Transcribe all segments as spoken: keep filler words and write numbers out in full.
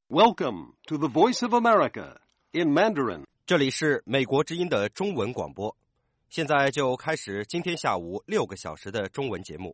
Welcome to the Voice of America in Mandarin. 这里是美国之音的中文广播，现在就开始今天下午六个小时的中文节目。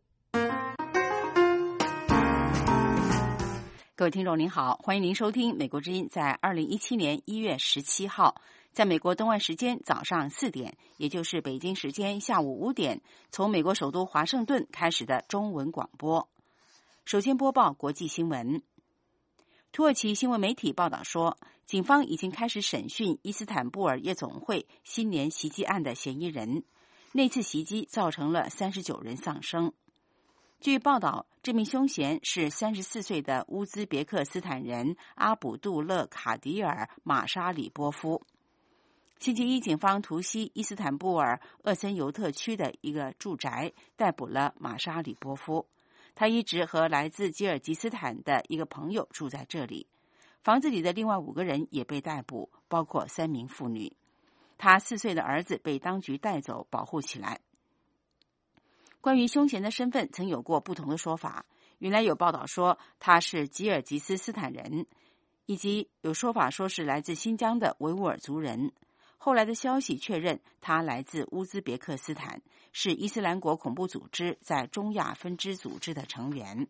各位听众您好，欢迎您收听美国之音在二零一七年一月十七号，在美国东岸时间早上四点，也就是北京时间下午五点，从美国首都华盛顿开始的中文广播。首先播报国际新闻。土耳其新闻媒体报道说，警方已经开始审讯伊斯坦布尔夜总会新年袭击案的嫌疑人。那次袭击造成了三十九人丧生。据报道，这名凶嫌是三十四岁的乌兹别克斯坦人阿卜杜勒卡迪尔马沙里波夫。星期一，警方突袭伊斯坦布尔鄂森尤特区的一个住宅，逮捕了马沙里波夫。他一直和来自吉尔吉斯坦的一个朋友住在这里。房子里的另外五个人也被逮捕，包括三名妇女。他四岁的儿子被当局带走保护起来。关于凶嫌的身份曾有过不同的说法，原来有报道说他是吉尔吉斯斯坦人，以及有说法说是来自新疆的维吾尔族人。后来的消息确认他来自乌兹别克斯坦，是伊斯兰国恐怖组织在中亚分支组织的成员。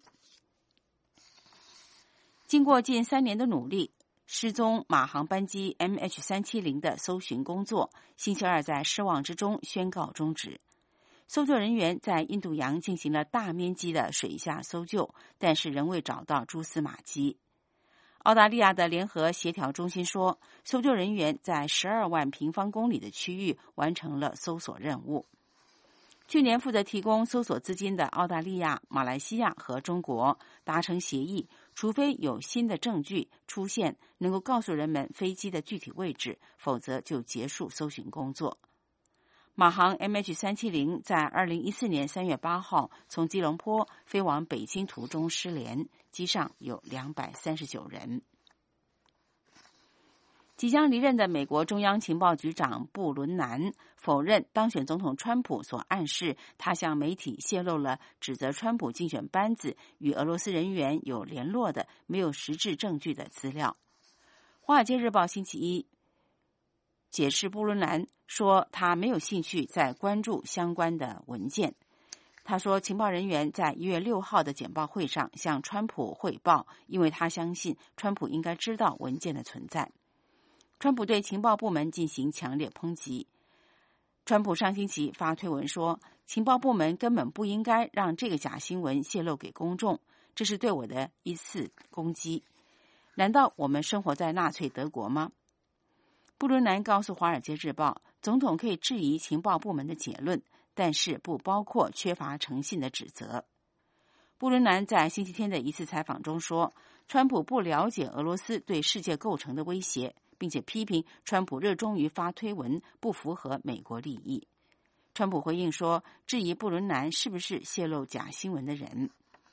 经过近三年的努力，失踪马航班机 M H 三七零 的搜寻工作星期二在失望之中宣告终止。搜救人员在印度洋进行了大面积的水下搜救，但是仍未找到蛛丝马迹。澳大利亚的联合协调中心说，搜救人员在十二万平方公里的区域完成了搜索任务。去年负责提供搜索资金的澳大利亚、马来西亚和中国达成协议，除非有新的证据出现能够告诉人们飞机的具体位置，否则就结束搜寻工作。马航 M H 三七零 在二零一四年三月八号从吉隆坡飞往北京途中失联，机上有两百三十九人。即将离任的美国中央情报局长布伦南否认当选总统川普所暗示他向媒体泄露了指责川普竞选班子与俄罗斯人员有联络的没有实质证据的资料。华尔街日报星期一解释，布伦南说他没有兴趣再关注相关的文件。他说，情报人员在一月六号的简报会上向川普汇报，因为他相信川普应该知道文件的存在。川普对情报部门进行强烈抨击。川普上星期发推文说，情报部门根本不应该让这个假新闻泄露给公众，这是对我的一次攻击。难道我们生活在纳粹德国吗？布伦南告诉《华尔街日报》，总统可以质疑情报部门的结论，但是不包括缺乏诚信的指责。布伦南在星期天的一次采访中说，川普不了解俄罗斯对世界构成的威胁，并且批评川普热衷于发推文，不符合美国利益。川普回应说，质疑布伦南是不是泄露假新闻的人。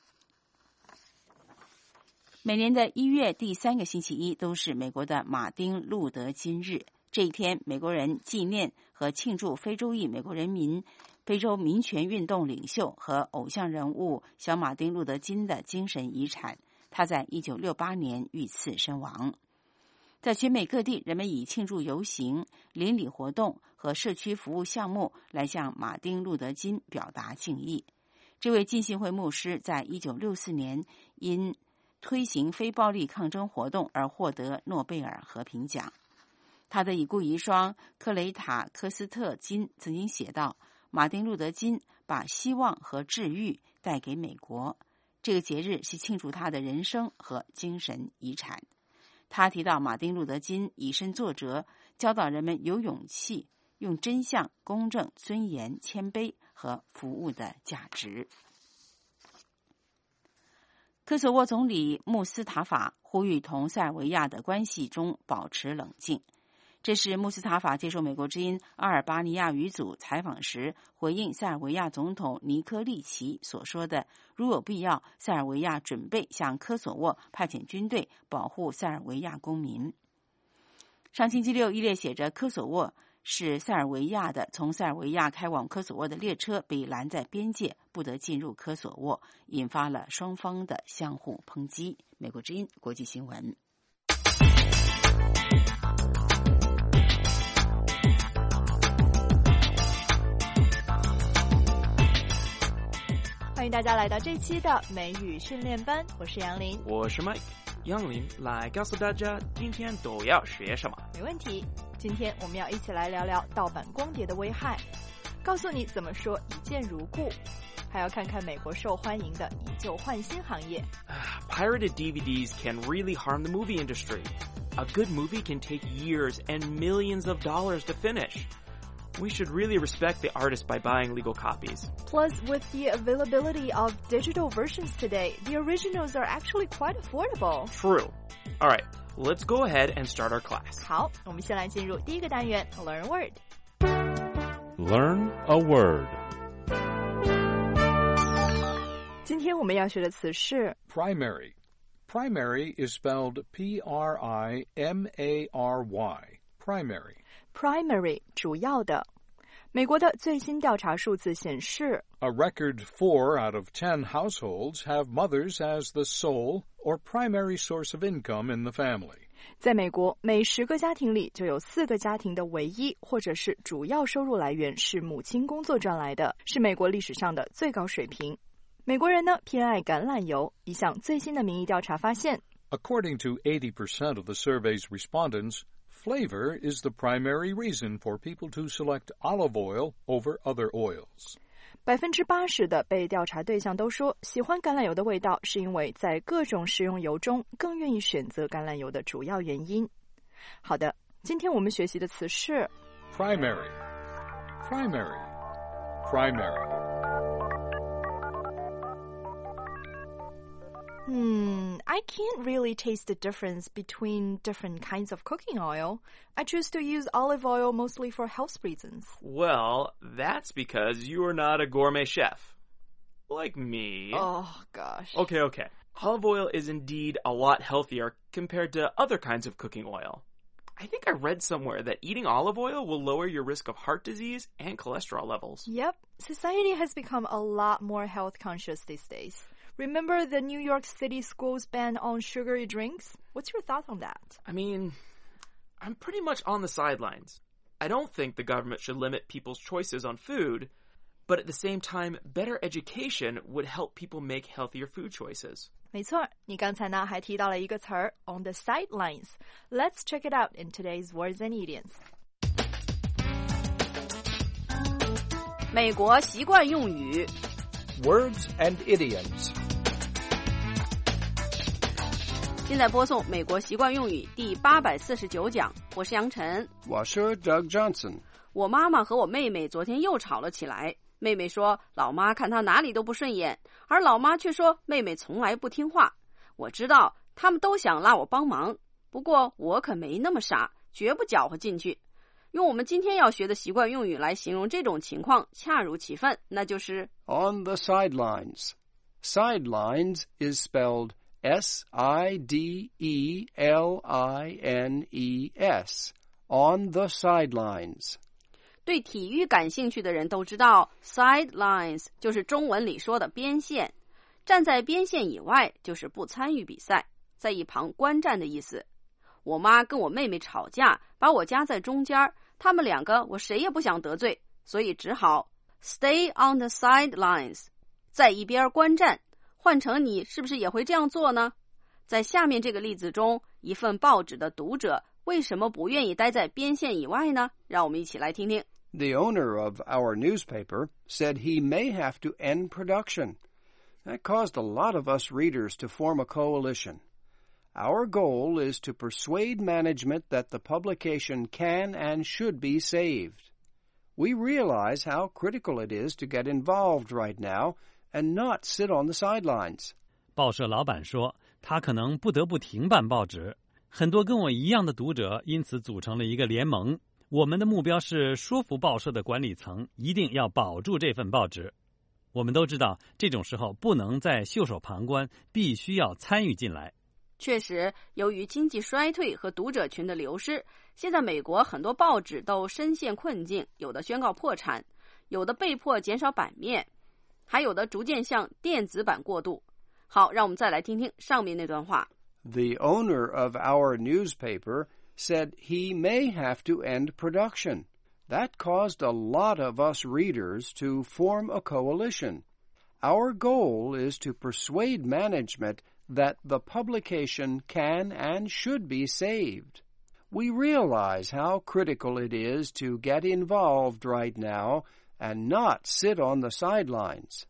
每年的一月第三个星期一都是美国的马丁路德金日。这一天，美国人纪念和庆祝非洲裔美国人民、非洲民权运动领袖和偶像人物小马丁路德金的精神遗产。他在一九六八年遇刺身亡。在全美各地，人们以庆祝游行、邻里活动和社区服务项目来向马丁路德金表达敬意。这位浸信会牧师在一九六四年因推行非暴力抗争活动而获得诺贝尔和平奖。他的已故遗孀克雷塔·科斯特金曾经写道，马丁路德金把希望和治愈带给美国。这个节日是庆祝他的人生和精神遗产。他提到马丁路德金以身作则，教导人们有勇气用真相、公正、尊严、谦卑和服务的价值。科索沃总理穆斯塔法呼吁同塞尔维亚的关系中保持冷静。这是穆斯塔法接受美国之音阿尔巴尼亚语组采访时回应塞尔维亚总统尼科利奇所说的，如有必要，塞尔维亚准备向科索沃派遣军队保护塞尔维亚公民。上星期六，一列写着科索沃是塞尔维亚的从塞尔维亚开往科索沃的列车被拦在边界，不得进入科索沃，引发了双方的相互抨击。美国之音国际新闻。 欢迎大家来到这期的美语训练班，我是杨林， 我是 Mike。杨林来告诉大家今天都要学什么。 没问题，今天我们要一起来聊聊盗版光碟的危害，告诉你怎么说一见如故，还要看看美国受欢迎的以旧换新行业。 Pirated D V Ds can really harm the movie industry. A good movie can take years and millions of dollars to finish. We should really respect the artist by buying legal copies. Plus, with the availability of digital versions today, the originals are actually quite affordable. True. All right, let's go ahead and start our class. 好，我们先来进入第一个单元 Learn a Word. Learn a word. 今天我们要学的词是 Primary. Primary is spelled P R I M A R Y. Primary. primary 主要的。美国的最新调查数字显示 A record four out of ten households have mothers as the sole or primary source of income in the family. 在美国，每十个家庭里就有四个家庭的唯一或者是主要收入来源是母亲工作赚来的，是美国历史上的最高水平。美国人呢偏爱橄榄油，一项最新的民意调查发现 According to eighty percent of the survey's respondents, flavor is the primary reason for people to select olive oil over other oils. 百分之八十的被调查对象都说喜欢橄榄油的味道是因为在各种食用油中更愿意选择橄榄油的主要原因。好的，今天我们学习的词是 Primary. Primary. Primary. Hmm, I can't really taste the difference between different kinds of cooking oil. I choose to use olive oil mostly for health reasons. Well, that's because you are not a gourmet chef. Like me. Oh, gosh. Okay, okay. Olive oil is indeed a lot healthier compared to other kinds of cooking oil. I think I read somewhere that eating olive oil will lower your risk of heart disease and cholesterol levels. Yep, society has become a lot more health conscious these days. Remember the New York City school's ban on sugary drinks? What's your thought on that? I mean, I'm pretty much on the sidelines. I don't think the government should limit people's choices on food, but at the same time, better education would help people make healthier food choices. 没错，你刚才呢还提到了一个词儿 on the sidelines. Let's check it out in today's words and idioms. 美国习惯用语 Words and idioms. 现在播送美国习惯用语第八百四十九讲，我是杨晨， 我是 Doug Johnson。 我妈妈和我妹妹昨天又吵了起来，妹妹说老妈看她哪里都不顺眼，而老妈却说妹妹从来不听话。我知道他们都想拉我帮忙，不过我可没那么傻，绝不搅和进去。用我们今天要学的习惯用语来形容这种情况恰如其分，那就是 On the sidelines. Sidelines is spelled S I D E L I N E S. On the sidelines. 对体育感兴趣的人都知道 sidelines 就是中文里说的边线，站在边线以外就是不参与比赛，在一旁观战的意思。我妈跟我妹妹吵架，把我夹在中间，他们两个我谁也不想得罪，所以只好 stay on the sidelines， 在一边观战。换成你是不是也会这样做呢？在下面这个例子中，一份报纸的读者为什么不愿意待在边线以外呢？让我们一起来听听。 The owner of our newspaper said he may have to end production. That caused a lot of us readers to form a coalition. Our goal is to persuade management that the publication can and should be saved. We realize how critical it is to get involved right now and not sit on the sidelines. 报社老板说，他可能不得不停办报纸。很多跟我一样的读者因此组成了一个联盟。我们的目标是说服报社的管理层一定要保住这份报纸。我们都知道，这种时候不能再袖手旁观，必须要参与进来。 确实，由于经济衰退和读者群的流失，现在美国很多报纸都深陷困境，有的宣告破产，有的被迫减少版面，还有的逐渐向电子版过渡。好，让我们再来听听上面那段话。 The owner of our newspaper said he may have to end production. That caused a lot of us readers to form a coalition. Our goal is to persuade management that the publication can and should be saved. We realize how critical it is to get involved right now and not sit on the sidelines.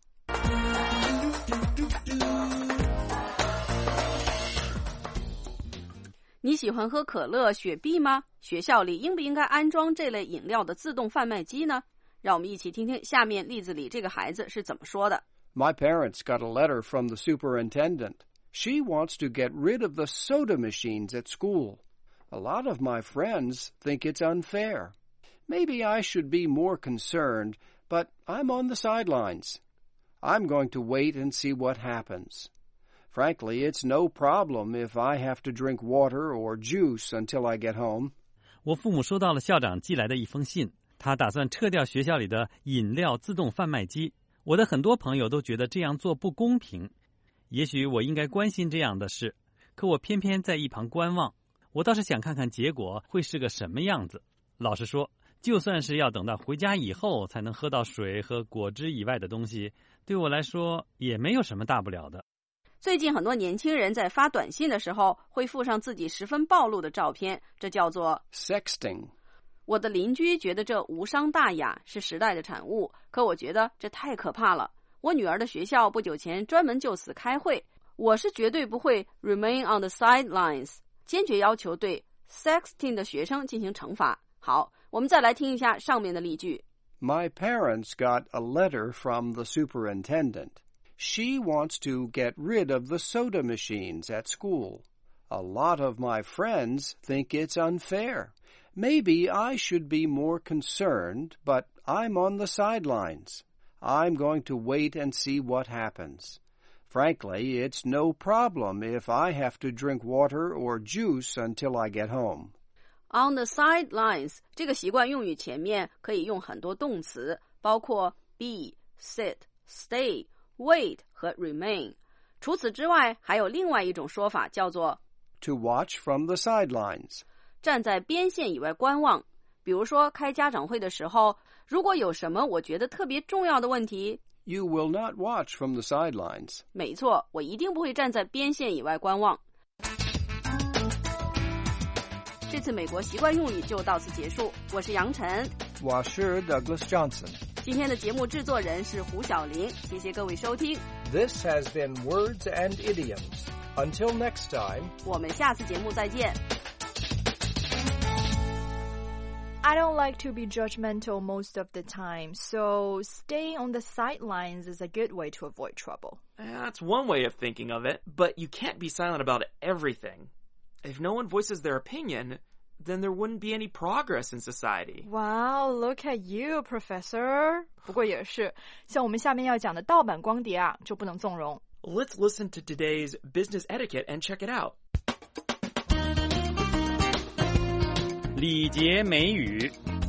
你喜欢喝可乐、雪碧吗？学校里应不应该安装这类饮料的自动贩卖机呢？让我们一起听听下面例子里这个孩子是怎么说的。 My parents got a letter from the superintendent. She wants to get rid of the soda machines at school. A lot of my friends think it's unfair. Maybe I should be more concerned, but I'm on the sidelines. I'm going to wait and see what happens. Frankly, it's no problem if I have to drink water or juice until I get home. 我父母收到了校长寄来的一封信，他打算撤掉学校里的饮料自动贩卖机。我的很多朋友都觉得这样做不公平。也许我应该关心这样的事，可我偏偏在一旁观望。我倒是想看看结果会是个什么样子。老实说，就算是要等到回家以后才能喝到水和果汁以外的东西，对我来说也没有什么大不了的。 最近很多年轻人在发短信的时候会附上自己十分暴露的照片，这叫做 sexting。 我的邻居觉得这无伤大雅，是时代的产物，可我觉得这太可怕了。我女儿的学校不久前专门就此开会，我是绝对不会 remain on the sidelines， 坚决要求对 sexting 的学生进行惩罚。好，我们再来听一下上面的例句。 My parents got a letter from the superintendent.She wants to get rid of the soda machines at school. A lot of my friends think it's unfair. Maybe I should be more concerned, but I'm on the sidelines. I'm going to wait and see what happens. Frankly, it's no problem if I have to drink water or juice until I get home. On the sidelines 这个习惯用语前面可以用很多动词，包括 be, sit, stay,Wait 和 remain。 除此之外还有另外一种说法叫做 to watch from the sidelines， 站在边线以外观望。比如说开家长会的时候，如果有什么我觉得特别重要的问题， You will not watch from the sidelines。 没错，我一定不会站在边线以外观望。这次美国习惯用语就到此结束，我是杨晨， 我是 Douglas Johnson。 今天的节目制作人是胡小玲，谢谢各位收听。 This has been Words and Idioms. Until next time, 我们下次节目再见。 I don't like to be judgmental most of the time, so staying on the sidelines is a good way to avoid trouble. That's one way of thinking of it, but you can't be silent about everything. If no one voices their opinion,then there wouldn't be any progress in society. Wow, look at you, Professor. 不过也是，像我们下面要讲的盗版光碟啊，就不能纵容。 Let's listen to today's business etiquette and check it out. 礼节美语。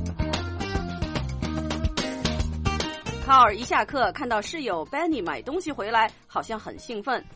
卡尔一下课看到室友 Benny 买东西回来，好像很兴奋。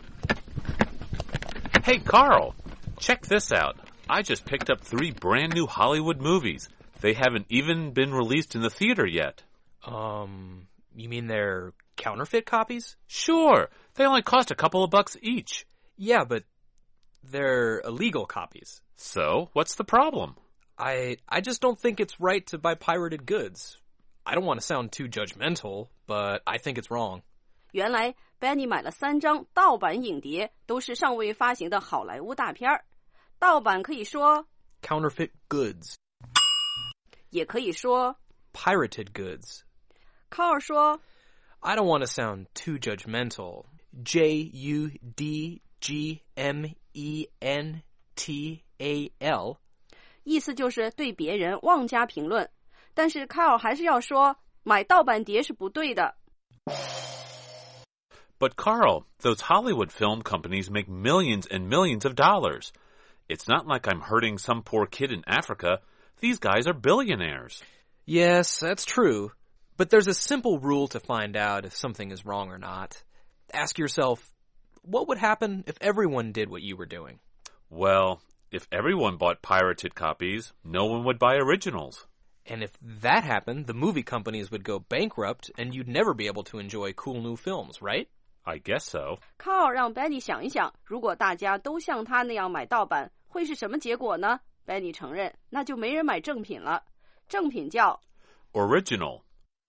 Hey, Carl, check this out.I just picked up three brand new Hollywood movies. They haven't even been released in the theater yet. Um, you mean they're counterfeit copies? Sure. They only cost a couple of bucks each. Yeah, but they're illegal copies. So, what's the problem? I I just don't think it's right to buy pirated goods. I don't want to sound too judgmental, but I think it's wrong. 原来 Benny 买了三张盗版影碟，都是尚未发行的好莱坞大片儿。盗版可以说 counterfeit goods， 也可以说 pirated goods。 Carl 说 I don't want to sound too judgmental. J U D G M E N T A L， 意思就是对别人妄加评论。但是 Carl 还是要说买盗版碟是不对的。 But Carl, those Hollywood film companies make millions and millions of dollars.It's not like I'm hurting some poor kid in Africa. These guys are billionaires. Yes, that's true. But there's a simple rule to find out if something is wrong or not. Ask yourself, what would happen if everyone did what you were doing? Well, if everyone bought pirated copies, no one would buy originals. And if that happened, the movie companies would go bankrupt and you'd never be able to enjoy cool new films, right? I guess so. Carl 让 Benny 想一想，如果大家都像他那样买盗版，会是什么结果呢？ Benny 承认，那就没人买正品了。正品叫 Original.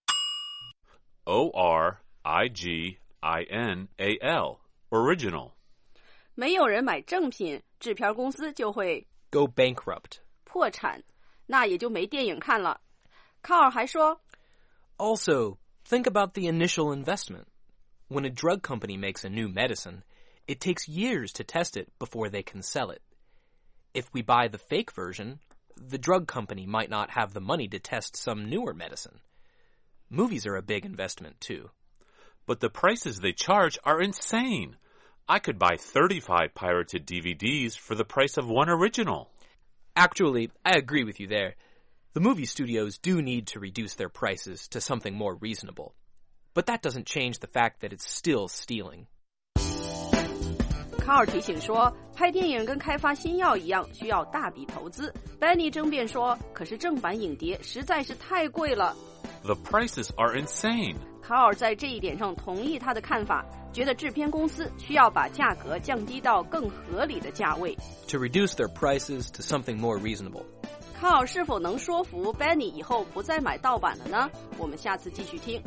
O R I G I N A L. Original. 没有人买正品，制片公司就会 Go bankrupt. 破产，那也就没电影看了。Carl 还说 Also, think about the initial investment. When a drug company makes a new medicine, it takes years to test it before they can sell it. If we buy the fake version, the drug company might not have the money to test some newer medicine. Movies are a big investment, too. But the prices they charge are insane. I could buy thirty-five pirated D V Ds for the price of one original. Actually, I agree with you there. The movie studios do need to reduce their prices to something more reasonable. But that doesn't change the fact that it's still stealing. Carl 提醒说，拍电影跟开发新药一样，需要大笔投资。Benny 争辩说，可是正版影碟实在是太贵了。 The prices are insane. Carl 在这一点上同意他的看法，觉得制片公司需要把价格降低到更合理的价位。 To reduce their prices to something more reasonable. Carl 是否能说服 Benny 以后不再买盗版了呢？我们下次继续听。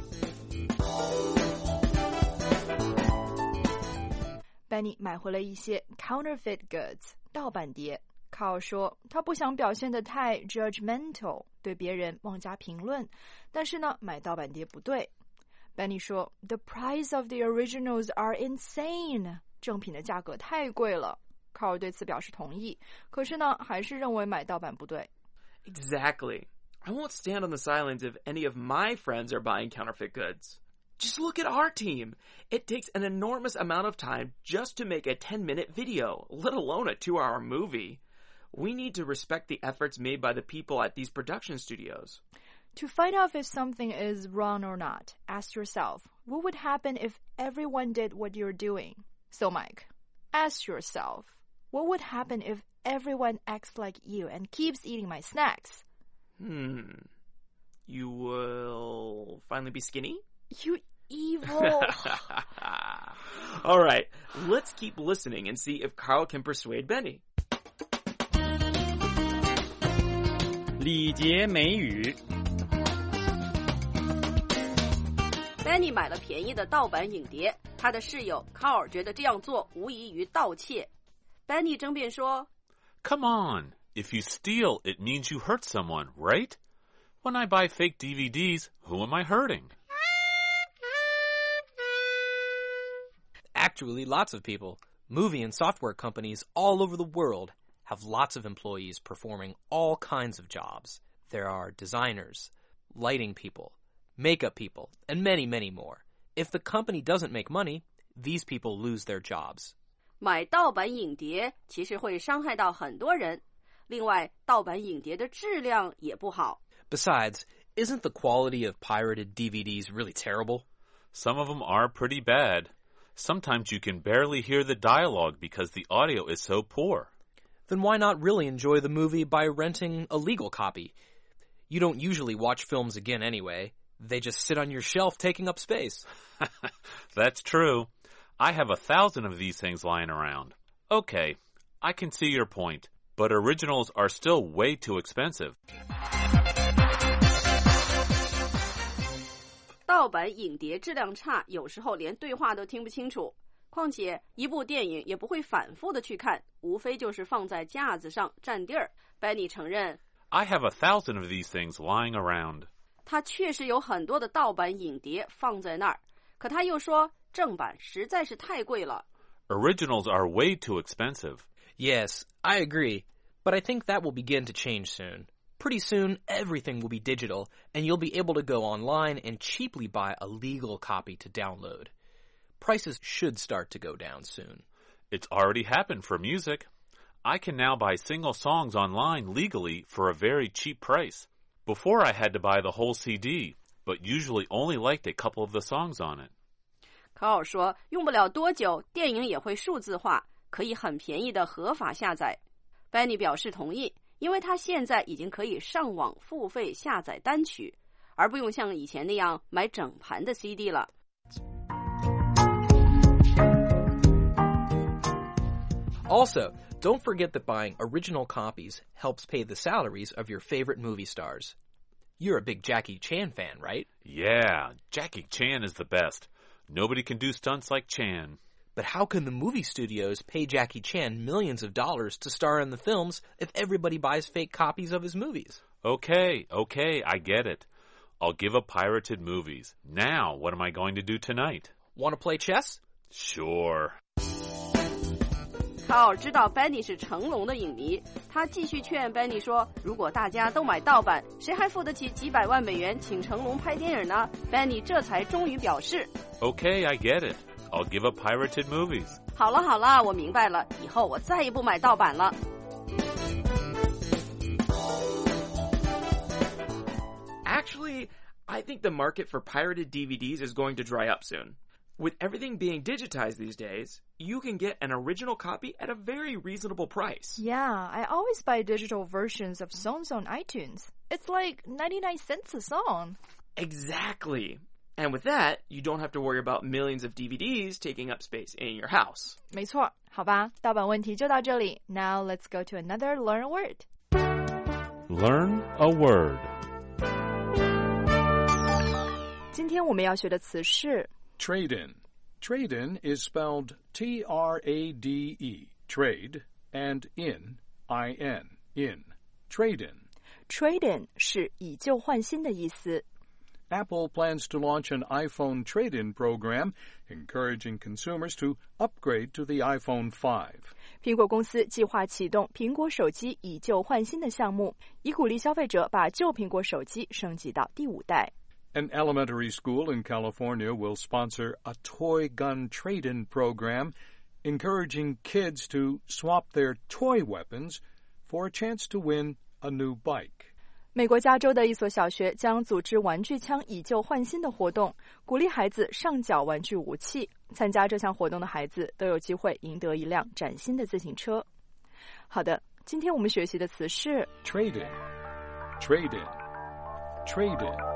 Benny 买回了一些 counterfeit goods 盗版碟。Carl 说他不想表现得太 judgmental 对别人妄加评论，但是呢买盗版碟不对。Benny 说 The price of the originals are insane 正品的价格太贵了。Carl 对此表示同意，可是呢还是认为买盗版不对。 Exactly. I won't stand on the sidelines if any of my friends are buying counterfeit goods. Just look at our team. It takes an enormous amount of time just to make a ten-minute video, let alone a two-hour movie. We need to respect the efforts made by the people at these production studios. To find out if something is wrong or not, ask yourself, what would happen if everyone did what you're doing? So, Mike, ask yourself, what would happen if everyone acts like you and keeps eating my snacks? Hmm. You will finally be skinny? You evil. All right, let's keep listening and see if Carl can persuade Benny. 礼节美语 Benny 买了便宜的盗版影碟，他的室友 Carl 觉得这样做无异于盗窃。Benny 争辩说 Come on. If you steal, it means you hurt someone, right? When I buy fake D V Ds, who am I hurting? Actually, lots of people, movie and software companies all over the world, have lots of employees performing all kinds of jobs. There are designers, lighting people, makeup people, and many, many more. If the company doesn't make money, these people lose their jobs. 买盗版影碟其实会伤害到很多人。另外，盗版影碟的质量也不好。 Besides, isn't the quality of pirated D V Ds really terrible? Some of them are pretty bad. Sometimes you can barely hear the dialogue because the audio is so poor. Then why not really enjoy the movie by renting a legal copy? You don't usually watch films again anyway. They just sit on your shelf taking up space. That's true. I have a thousand of these things lying around. Okay, I can see your point, but originals are still way too expensive. 盗版影碟质量差，有时候连对话都听不清楚。况且一部电影也不会反复的去看，无非就是放在架子上占地儿。Benny 承认 I have a thousand of these things lying around. 他确实有很多的盗版影碟放在那儿，可他又说正版实在是太贵了。 Originals are way too expensive. Yes, I agree. But I think that will begin to change soon. Pretty soon, everything will be digital, and you'll be able to go online and cheaply buy a legal copy to download. Prices should start to go down soon. It's already happened for music. I can now buy single songs online legally for a very cheap price. Before I had to buy the whole C D, but usually only liked a couple of the songs on it. Carl 说用不了多久，电影也会数字化，可以很便宜的合法下载。Benny 表示同意， 因为它现在已经可以上网付费下载单曲，而不用像以前那样买整盘的 C D 了。 Also, don't forget that buying original copies helps pay the salaries of your favorite movie stars. You're a big Jackie Chan fan, right? Yeah, Jackie Chan is the best. Nobody can do stunts like Chan. But how can the movie studios pay Jackie Chan millions of dollars to star in the films if everybody buys fake copies of his movies? Okay, okay, I get it. I'll give up pirated movies. Now, what am I going to do tonight? Want to play chess? Sure. 卡尔知道 Benny 是成龙的影迷，他继续劝 Benny 说，如果大家都买盗版，谁还付得起几百万美元请成龙拍电影呢？ Benny 这才终于表示 Okay, I get it. I'll give up pirated movies. 好了好了，我明白了，以后我再也不买盗版了。 Actually, I think the market for pirated D V Ds is going to dry up soon. With everything being digitized these days, you can get an original copy at a very reasonable price. Yeah, I always buy digital versions of songs on iTunes. It's like ninety-nine cents a song. Exactly. And with that, you don't have to worry about millions of D V Ds taking up space in your house. 没错，好吧，盗版问题就到这里。Now let's go to another learn a word. Learn a word. 今天我们要学的词是 Trade-in. Trade-in is spelled T R A D E, trade, and in, I N, in. Trade-in. Trade-in 是以旧换新的意思。 Apple plans to launch an iPhone trade-in program, encouraging consumers to upgrade to the iPhone five. 苹果公司计划启动苹果手机以旧换新的项目，以鼓励消费者把旧苹果手机升级到第五代。 An elementary school in California will sponsor a toy gun trade-in program, encouraging kids to swap their toy weapons for a chance to win a new bike. 美国加州的一所小学将组织玩具枪以旧换新的活动，鼓励孩子上缴玩具武器。参加这项活动的孩子都有机会赢得一辆崭新的自行车。好的，今天我们学习的词是 Trade-in, trade-in, trade-in.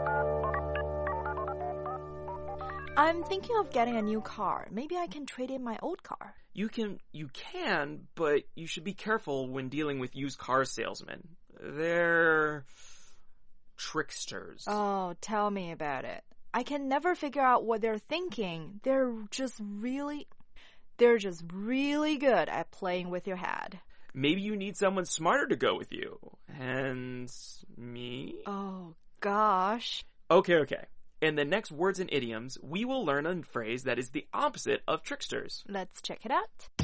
I'm thinking of getting a new car. Maybe I can trade in my old car. You can, you can, but you should be careful when dealing with used car salesmen. They're tricksters. Oh, tell me about it. I can never figure out what they're thinking. They're just really, they're just really good at playing with your head. Maybe you need someone smarter to go with you. And me? Oh, gosh. Okay, okay. In the next words and idioms, we will learn a phrase that is the opposite of tricksters. Let's check it out.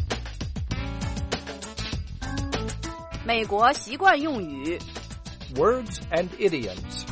美国习惯用语 Words and idioms.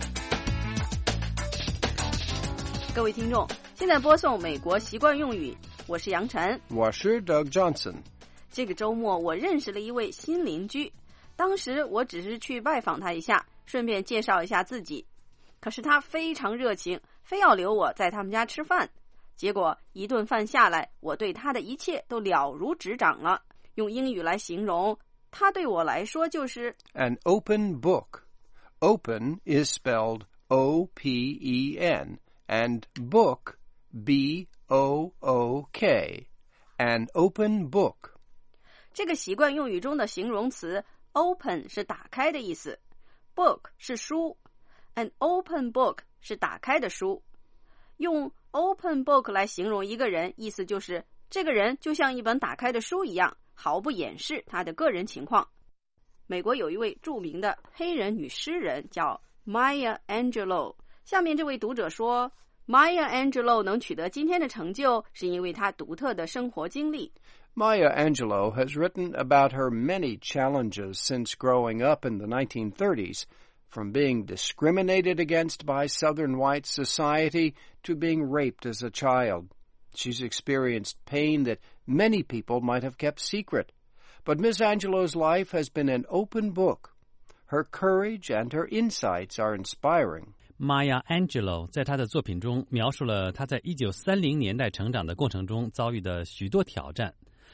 各位听众，现在播送美国习惯用语，我是杨晨， 我是 Doug Johnson。 这个周末我认识了一位新邻居，当时我只是去拜访他一下，顺便介绍一下自己。可是他非常热情，非要留我在他们家吃饭。结果一顿饭下来，我对他的一切都了如指掌了。用英语来形容，他对我来说就是 An open book. Open is spelled O P E N, and book, B O O K. An open book. 这个习惯用语中的形容词 open 是打开的意思， book 是书。An open book 是打开的书。用 open book 来形容一个人，意思就是这个人就像一本打开的书一样，毫不掩饰他的个人情况。美国有一位著名的黑人女诗人叫 Maya Angelou。下面这位读者说 Maya Angelou 能取得今天的成就，是因为她独特的生活经历。 Maya Angelou has written about her many challenges since growing up in the nineteen thirties.From being discriminated against by Southern white society to being raped as a child. She's experienced pain that many people might have kept secret. But Miss Angelou's life has been an open book. Her courage and her insights are inspiring. Maya Angelou 在她的作品中描述了她在一九三零年代成长的过程中遭遇的许多挑战。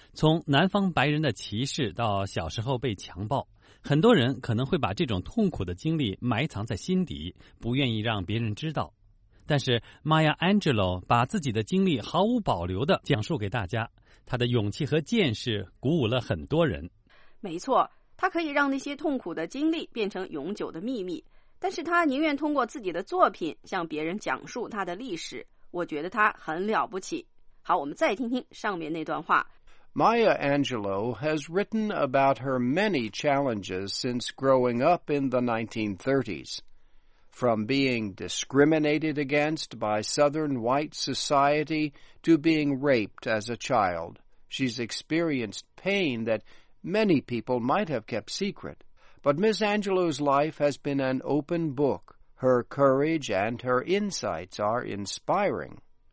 从南方白人的歧视到小时候被强暴，很多人可能会把这种痛苦的经历埋藏在心底，不愿意让别人知道。但是 Maya Angelou 把自己的经历毫无保留地讲述给大家，她的勇气和见识鼓舞了很多人。 没错，她可以让那些痛苦的经历变成永久的秘密，但是她宁愿通过自己的作品向别人讲述她的历史，我觉得她很了不起。好，我们再听听上面那段话。 Maya Angelou has written about her many challenges since growing up in the nineteen thirties. From being discriminated against by Southern white society to being raped as a child, she's experienced pain that many people might have kept secret. But Miss Angelou's life has been an open book. Her courage and her insights are inspiring.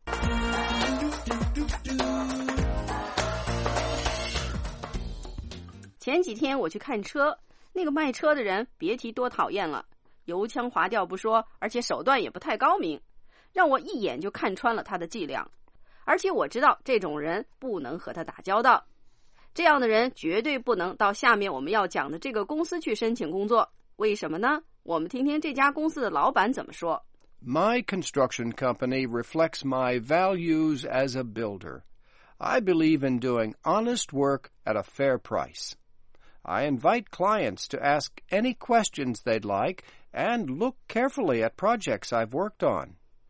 前几天我去看车，那个卖车的人别提多讨厌了，油腔滑调不说，而且手段也不太高明，让我一眼就看穿了他的伎俩。而且我知道这种人不能和他打交道，这样的人绝对不能到下面我们要讲的这个公司去申请工作。为什么呢？我们听听这家公司的老板怎么说。 My construction company reflects my values as a builder. I believe in doing honest work at a fair price. I invite clients to ask any questions they'd like and look carefully at projects I've worked on.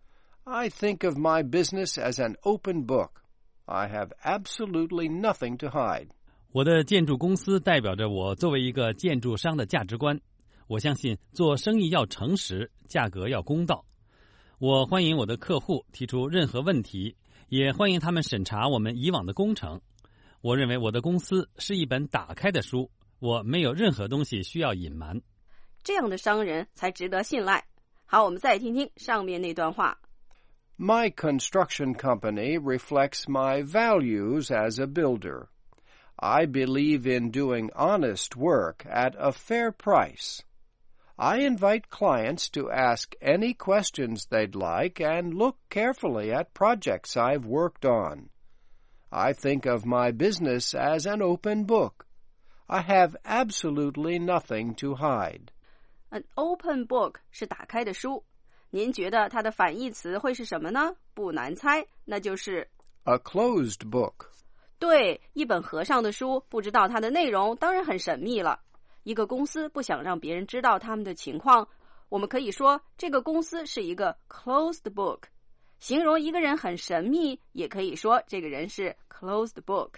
I think of my business as an open book. I have absolutely nothing to hide. 我的建筑公司代表着我作为一个建筑商的价值观。我相信做生意要诚实，价格要公道。我欢迎我的客户提出任何问题，也欢迎他们审查我们以往的工程。我认为我的公司是一本打开的书，我没有任何东西需要隐瞒。 这样的商人才值得信赖。好，我们再听听上面那段话。 My construction company reflects my values as a builder. I believe in doing honest work at a fair price. I invite clients to ask any questions they'd like and look carefully at projects I've worked on. I think of my business as an open book. I have absolutely nothing to hide. An open book 是打开的书。您觉得它的反义词会是什么呢？不难猜，那就是 A closed book. 对，一本合上的书，不知道它的内容，当然很神秘了。一个公司不想让别人知道他们的情况，我们可以说这个公司是一个 closed book。形容一个人很神秘，也可以说这个人是 closed book。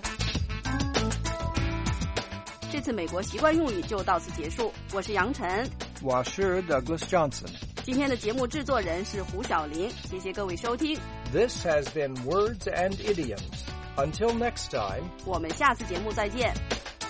这次美国习惯用语就到此结束。我是杨晨， 我是 Douglas Johnson。 今天的节目制作人是胡小林，谢谢各位收听。 This has been Words and Idioms. Until next time, 我们下次节目再见。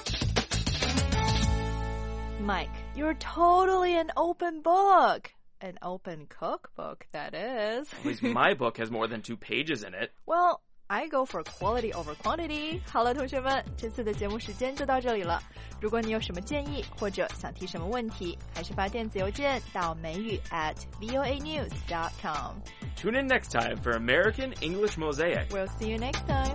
Mike, you're totally an open book. An open cookbook, that is. At least my book has more than two pages in it. Well, I go for quality over quantity. 好了，同学们，这次的节目时间就到这里了。如果你有什么建议或者想提什么问题，还是发电子邮件到美语 at voa news dot com. Tune in next time for American English Mosaic. We'll see you next time.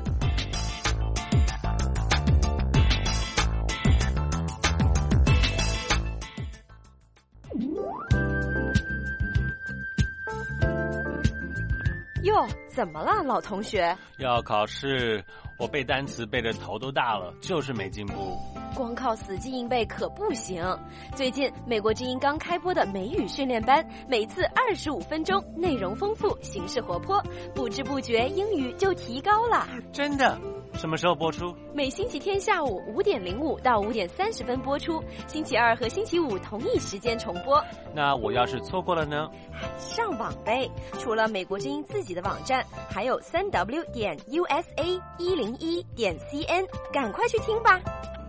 哟，怎么了，老同学？ 要考试，我背单词背得头都大了，就是没进步。 光靠死记硬背可不行。最近美国之音刚开播的美语训练班，每次二十五分钟，内容丰富，形式活泼，不知不觉英语就提高了。 真的？什么时候播出？ 每星期天下午五点零五到五点三十分播出，星期二和星期五同一时间重播。 那我要是错过了呢？ 上网呗！除了美国之音自己的网站，还有三 w 点 u s a 一零一点 c n， 赶快去听吧。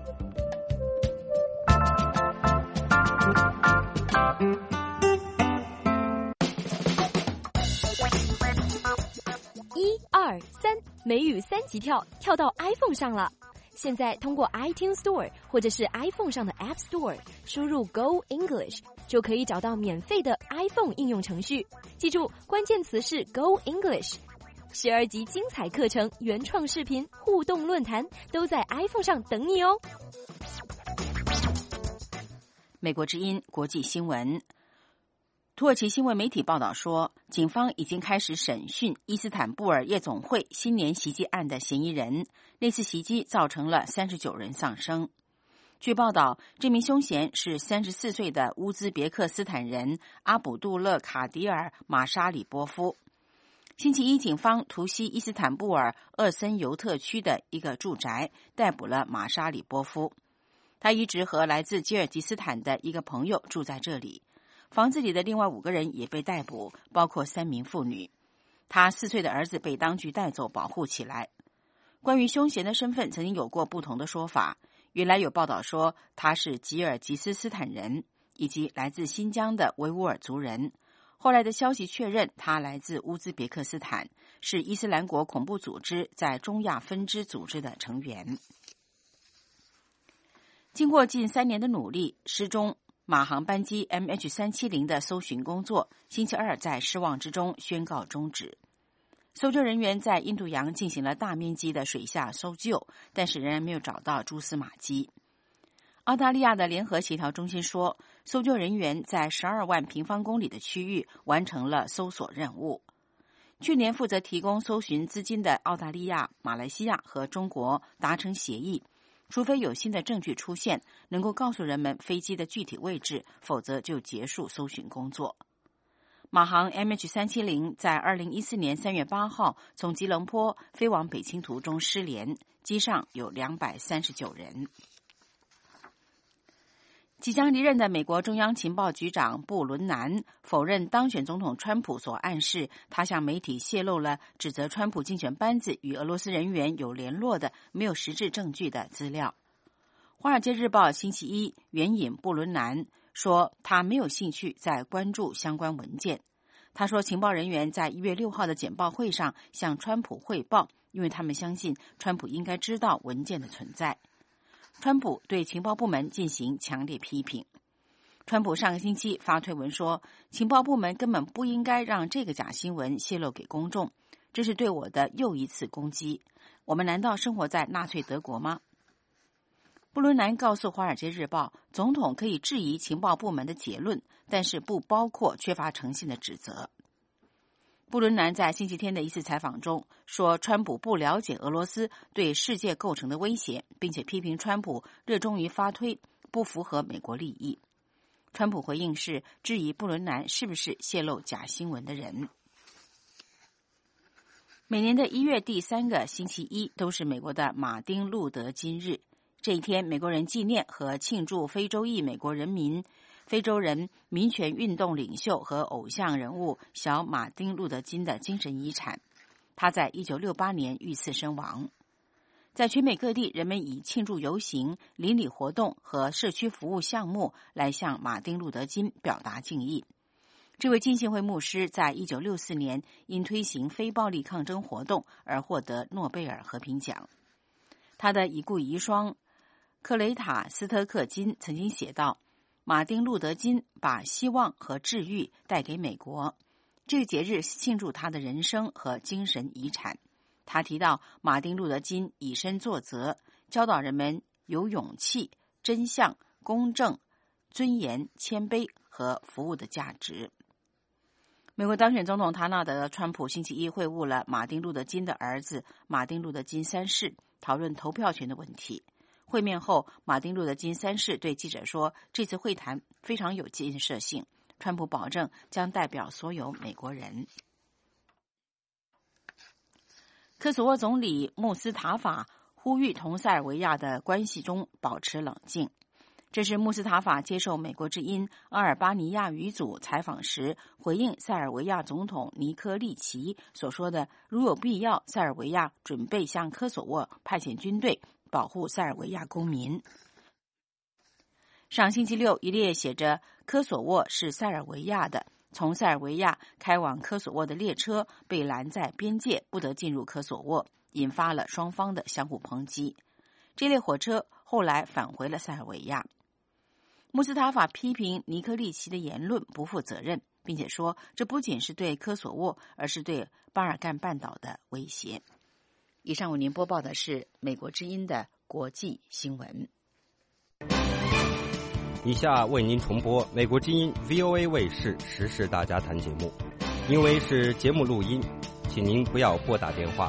一二三，美语三级跳，跳到 iPhone 上了。现在通过 iTunes Store 或者是 iPhone 上的 App Store 输入 Go English， 就可以找到免费的 iPhone 应用程序。记住，关键词是 Go English。 十二集精彩课程、原创视频、互动论坛都在 iPhone 上等你哦。 美国之音国际新闻。土耳其新闻媒体报道说，警方已经开始审讯伊斯坦布尔夜总会新年袭击案的嫌疑人。那次袭击造成了三十九人丧生。据报道，这名凶嫌是三十四岁的乌兹别克斯坦人阿卜杜勒卡迪尔马沙里波夫。星期一，警方突袭伊斯坦布尔厄森尤特区的一个住宅，逮捕了马沙里波夫。他一直和来自吉尔吉斯坦的一个朋友住在这里。房子里的另外五个人也被逮捕，包括三名妇女。他四岁的儿子被当局带走保护起来。关于凶嫌的身份，曾经有过不同的说法。原来有报道说他是吉尔吉斯斯坦人，以及来自新疆的维吾尔族人。后来的消息确认，他来自乌兹别克斯坦，是伊斯兰国恐怖组织在中亚分支组织的成员。经过近三年的努力，失踪马航班机 M H 三七零 的搜寻工作星期二在失望之中宣告终止。搜救人员在印度洋进行了大面积的水下搜救，但是仍然没有找到蛛丝马迹。澳大利亚的联合协调中心说，搜救人员在十二万平方公里的区域完成了搜索任务。去年负责提供搜寻资金的澳大利亚、马来西亚和中国达成协议，除非有新的证据出现，能够告诉人们飞机的具体位置，否则就结束搜寻工作。马航 M H 三七零 在二零一四年三月八号从吉隆坡飞往北京途中失联，机上有两百三十九人。即将离任的美国中央情报局长布伦南否认当选总统川普所暗示他向媒体泄露了指责川普竞选班子与俄罗斯人员有联络的没有实质证据的资料。华尔街日报星期一援引布伦南说，他没有兴趣再关注相关文件。他说，情报人员在一月六号的简报会上向川普汇报，因为他们相信川普应该知道文件的存在。川普对情报部门进行强烈批评。川普上个星期发推文说，情报部门根本不应该让这个假新闻泄露给公众，这是对我的又一次攻击。我们难道生活在纳粹德国吗？布伦南告诉《华尔街日报》，总统可以质疑情报部门的结论，但是不包括缺乏诚信的指责。布伦南在星期天的一次采访中说，川普不了解俄罗斯对世界构成的威胁，并且批评川普热衷于发推，不符合美国利益。川普回应是质疑布伦南是不是泄露假新闻的人。每年的一月第三个星期一都是美国的马丁路德金日。这一天，美国人纪念和庆祝非洲裔美国人民、非洲人民权运动领袖和偶像人物小马丁路德金的精神遗产。他在一九六八年遇刺身亡。在全美各地，人们以庆祝游行、邻里活动和社区服务项目来向马丁路德金表达敬意。这位浸信会牧师在一九六四年因推行非暴力抗争活动而获得诺贝尔和平奖。他的已故遗孀克雷塔·斯特克金曾经写道，马丁路德金把希望和治愈带给美国。这个节日庆祝他的人生和精神遗产。他提到，马丁路德金以身作则，教导人们有勇气、真相、公正、尊严、谦卑和服务的价值。美国当选总统唐纳德·川普星期一会晤了马丁路德金的儿子马丁路德金三世，讨论投票权的问题。会面后，马丁路德金三世对记者说，这次会谈非常有建设性，川普保证将代表所有美国人。科索沃总理穆斯塔法呼吁同塞尔维亚的关系中保持冷静。这是穆斯塔法接受美国之音阿尔巴尼亚语组采访时回应塞尔维亚总统尼科利奇所说的，如有必要，塞尔维亚准备向科索沃派遣军队保护塞尔维亚公民。上星期六，一列写着科索沃是塞尔维亚的从塞尔维亚开往科索沃的列车被拦在边界，不得进入科索沃，引发了双方的相互抨击。这列火车后来返回了塞尔维亚。穆斯塔法批评尼科利奇的言论不负责任， 并且说这不仅是对科索沃，而是对巴尔干半岛的威胁。以上为您播报的是美国之音的国际新闻。 以下为您重播美国之音 V O A 卫视时事大家谈节目，因为是节目录音，请您不要拨打电话。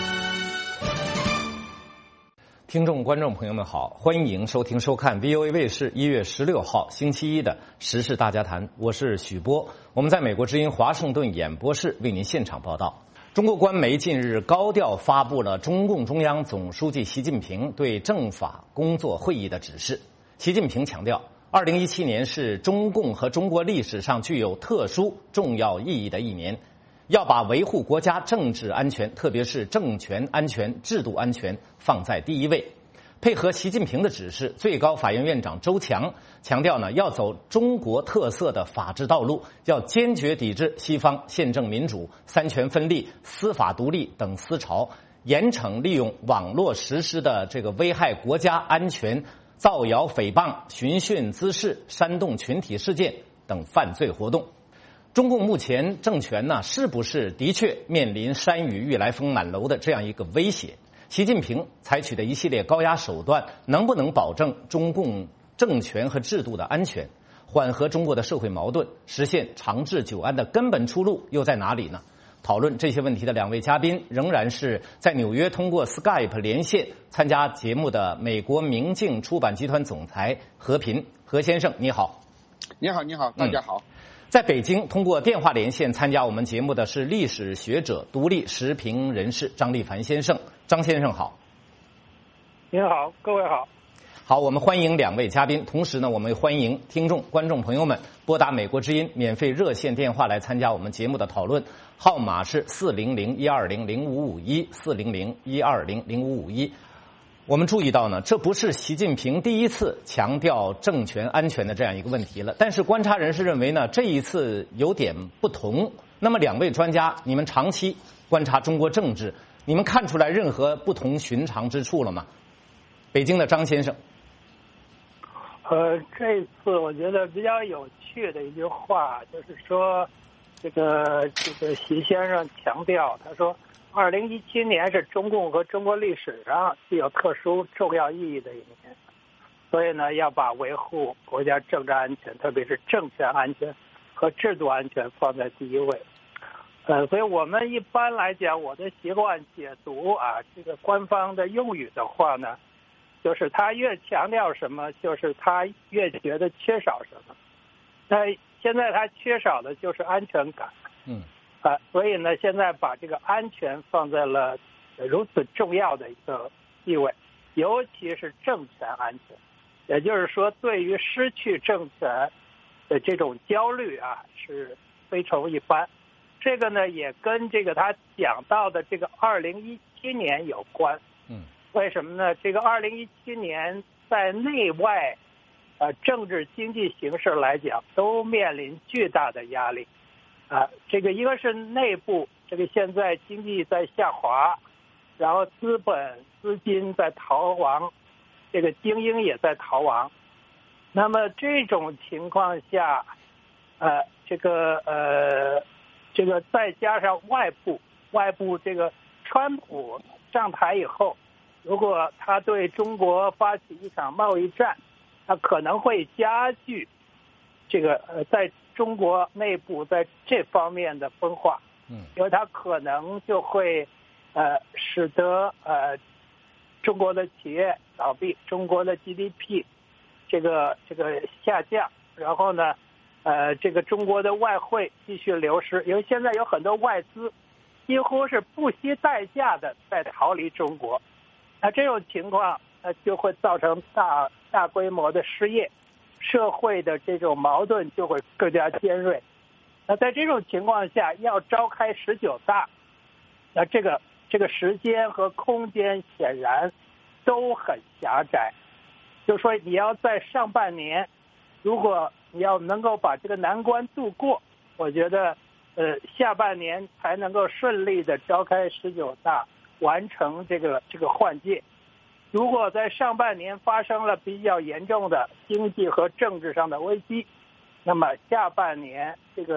听众观众朋友们好，欢迎收听收看 V O A 卫视一月十六号星期一的时事大家谈，我是许波，我们在美国之音华盛顿演播室为您现场报道。中国官媒近日高调发布了中共中央总书记习近平对政法工作会议的指示。习近平强调，二零一七年是中共和中国历史上具有特殊重要意义的一年，要把维护国家政治安全，特别是政权安全、制度安全放在第一位。配合习近平的指示，最高法院院长周强强调呢，要走中国特色的法治道路，要坚决抵制西方宪政民主、三权分立、司法独立等思潮，严惩利用网络实施的这个危害国家安全、造谣诽谤、寻衅滋事、煽动群体事件等犯罪活动。中共目前政权呢，是不是的确面临山雨欲来风满楼的这样一个威胁？习近平采取的一系列高压手段，能不能保证中共政权和制度的安全，缓和中国的社会矛盾，实现长治久安的根本出路又在哪里呢？讨论这些问题的两位嘉宾仍然是在纽约通过 Skype 连线参加节目的美国明镜出版集团总裁何平。何先生你好。 你好你好，大家好。 嗯，在北京通过电话连线参加我们节目的是历史学者、独立时评人士张立凡先生。张先生好。 您好，各位好。 好，我们欢迎两位嘉宾，同时呢，我们欢迎听众、观众朋友们拨打美国之音免费热线电话来参加我们节目的讨论，号码是四零零一二零零五五一四零零一二零零五五一。我们注意到呢，这不是习近平第一次强调政权安全的这样一个问题了，但是观察人士认为呢，这一次有点不同。那么两位专家，你们长期观察中国政治，你们看出来任何不同寻常之处了吗？北京的张先生。 呃，这次我觉得比较有趣的一句话，就是说，这个这个习先生强调，他说，二零一七年是中共和中国历史上具有特殊重要意义的一年，所以呢，要把维护国家政治安全，特别是政权安全和制度安全放在第一位。呃，所以我们一般来讲，我的习惯解读啊，这个官方的用语的话呢，就是他越强调什么，就是他越觉得缺少什么。那现在他缺少的就是安全感。 嗯。 啊，所以呢，现在把这个安全放在了如此重要的一个地位，尤其是政权安全。也就是说，对于失去政权的这种焦虑啊，是非同一般。这个呢，也跟这个他讲到的这个二零一七年有关。 嗯。 为什么呢？这个二零一七年在内外，呃，政治经济形势来讲，都面临巨大的压力。啊，这个一个是内部，这个现在经济在下滑，然后资本资金在逃亡，这个精英也在逃亡。那么这种情况下，呃，这个呃，这个再加上外部，外部这个川普上台以后，如果他对中国发起一场贸易战，他可能会加剧这个呃在中国内部在这方面的分化。 嗯， 因为它可能就会呃使得呃中国的企业倒闭，中国的 G D P 这个这个下降，然后呢呃这个中国的外汇继续流失，因为现在有很多外资几乎是不惜代价的在逃离中国，那这种情况那就会造成大大规模的失业，社会的这种矛盾就会更加尖锐。那在这种情况下，要召开十九大，那这个这个时间和空间显然都很狭窄。就说你要在上半年，如果你要能够把这个难关度过，我觉得呃下半年才能够顺利的召开十九大，完成这个这个换届。如果在上半年发生了比较严重的经济和政治上的危机，那么下半年这个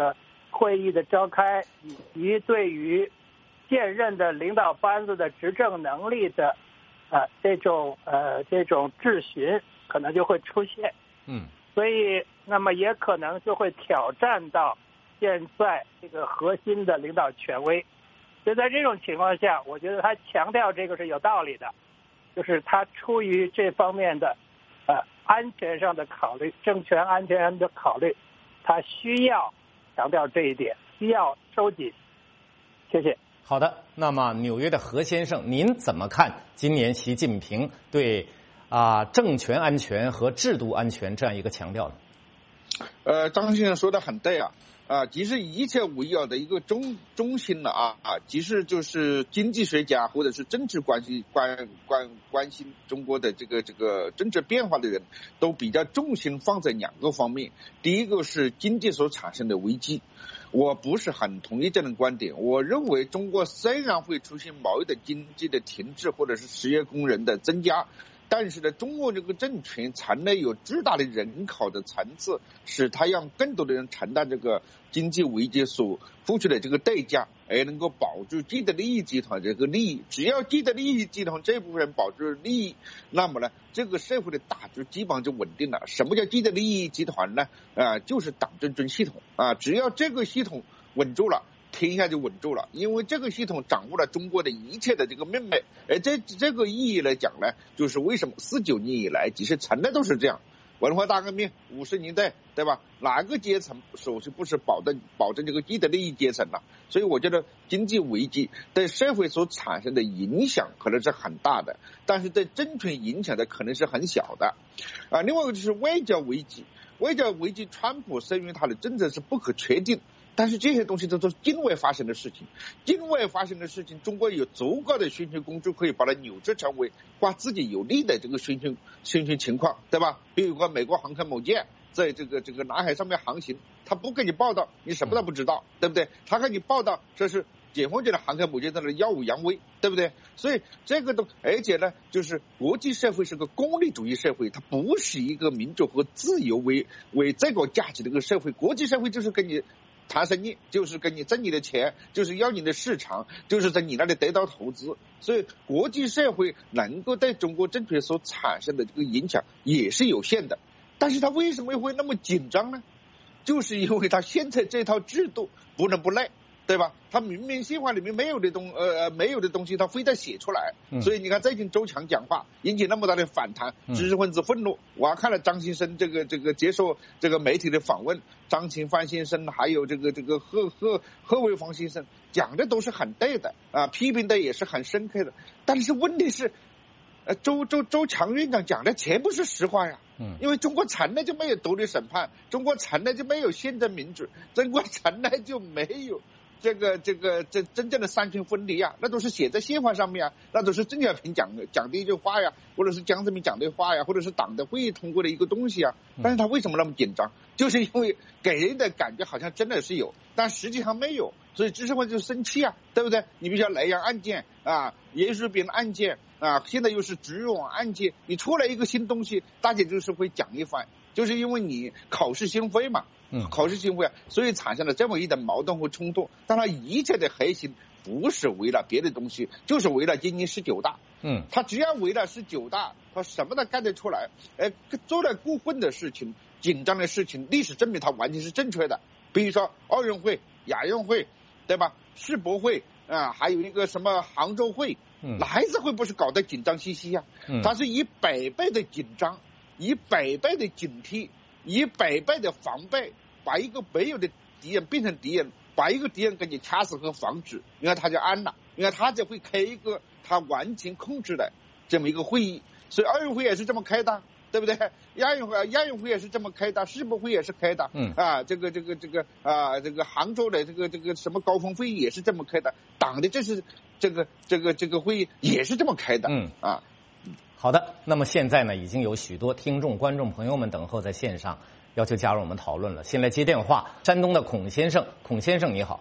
会议的召开，以及对于现任的领导班子的执政能力的呃这种呃这种质询，可能就会出现。 嗯， 所以那么也可能就会挑战到现在这个核心的领导权威。所以在这种情况下，我觉得他强调这个是有道理的，就是他出于这方面的呃安全上的考虑，政权安全上的考虑，他需要强调这一点，需要收紧。谢谢。 好的，那么纽约的何先生，您怎么看今年习近平对啊、呃、政权安全和制度安全这样一个强调呢？ 呃，张先生说的很对啊。啊，其实一切围绕的一个中中心了啊啊，其实就是经济学家或者是政治关系关关关心中国的这个这个政治变化的人，都比较重心放在两个方面。第一个是经济所产生的危机，我不是很同意这种观点。我认为中国虽然会出现某一的经济的停滞，或者是失业工人的增加，但是呢，中国这个政权存在有巨大的人口的层次，使他让更多的人承担这个经济危机所付出的这个代价，而能够保住既得利益集团这个利益。只要既得利益集团这部分人保住利益，那么呢，这个社会的大局基本上就稳定了。什么叫既得利益集团呢？啊、呃，就是党政军系统啊，只要这个系统稳住了，天下就稳住了，因为这个系统掌握了中国的一切的这个命脉。而这这个意义来讲呢，就是为什么四九年以来，其实从来都是这样。文化大革命五十年代，对吧？哪个阶层首先不是保证保证这个既得利益阶层了？所以我觉得经济危机对社会所产生的影响可能是很大的，但是对政权影响的可能是很小的。啊，另外一个就是外交危机，外交危机，川普是因为他的政策是不可确定。但是这些东西都是境外发生的事情，境外发生的事情，中国有足够的宣传工具可以把它扭制成为挂自己有利的这个宣传宣传情况，对吧？比如说美国航空母舰在这个这个南海上面航行，他不给你报道，你什么都不知道，对不对？他给你报道这是解放军的航空母舰在那耀武扬威，对不对？所以这个都，而且呢，就是国际社会是个功利主义社会，它不是一个民主和自由为为这个价值的一个社会。国际社会就是跟你谈生意，就是跟你挣你的钱，就是要你的市场，就是在你那里得到投资。所以国际社会能够对中国政权所产生的这个影响也是有限的。但是它为什么会那么紧张呢？就是因为它现在这套制度不能不赖，对吧？他明明宪法里面没有的东呃没有的东西，他非得写出来。嗯、所以你看最近周强讲话引起那么大的反弹，知识分子愤怒。嗯、我还看了张先生这个这个接受这个媒体的访问，张清帆先生还有这个这个贺贺贺卫方先生讲的都是很对的啊，批评的也是很深刻的。但是问题是，呃，周周周强院长讲的全部是实话呀。嗯，因为中国从来就没有独立审判，中国从来就没有宪政民主，中国从来就没有这个这个这真正的三权分离啊，那都是写在宪法上面啊，那都是邓小平讲的讲的一句话呀，或者是江泽民讲的话呀，或者是党的会议通过的一个东西啊。但是他为什么那么紧张？就是因为给人的感觉好像真的是有，但实际上没有，所以知识分子就生气啊，对不对？你比如说莱阳案件啊，叶树斌案件啊，现在又是直网案件，你出来一个新东西，大家就是会讲一番，就是因为你口是心非嘛。嗯，口是心非啊，所以产生了这么一点矛盾和冲突。但他一切的核心不是为了别的东西，就是为了今年十九大。嗯，他只要为了十九大，他什么都干得出来。呃，做了过分的事情、紧张的事情，历史证明他完全是正确的。比如说奥运会、亚运会，对吧？世博会啊，还有一个什么杭州会，嗯，哪一次会不是搞得紧张兮兮啊？嗯，他是以百倍的紧张，以百倍的警惕。以百倍的防备，把一个没有的敌人变成敌人，把一个敌人给你掐死和防止，你看他就安了，你看他就会开一个他完全控制的这么一个会议。所以奥运会也是这么开的，对不对？亚运会亚运会也是这么开的，世博会也是开的，嗯啊，这个这个这个啊，这个杭州的这个这个什么高峰会议也是这么开的，党的这是这个这个这个会议也是这么开的，嗯啊。 好的，那么现在呢，已经有许多听众、观众朋友们等候在线上，要求加入我们讨论了。先来接电话，山东的孔先生，孔先生你好。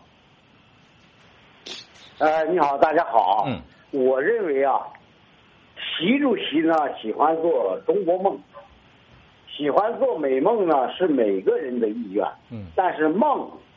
呃，你好，大家好。嗯，我认为啊，习主席呢喜欢做中国梦，喜欢做美梦呢是每个人的意愿。嗯，但是梦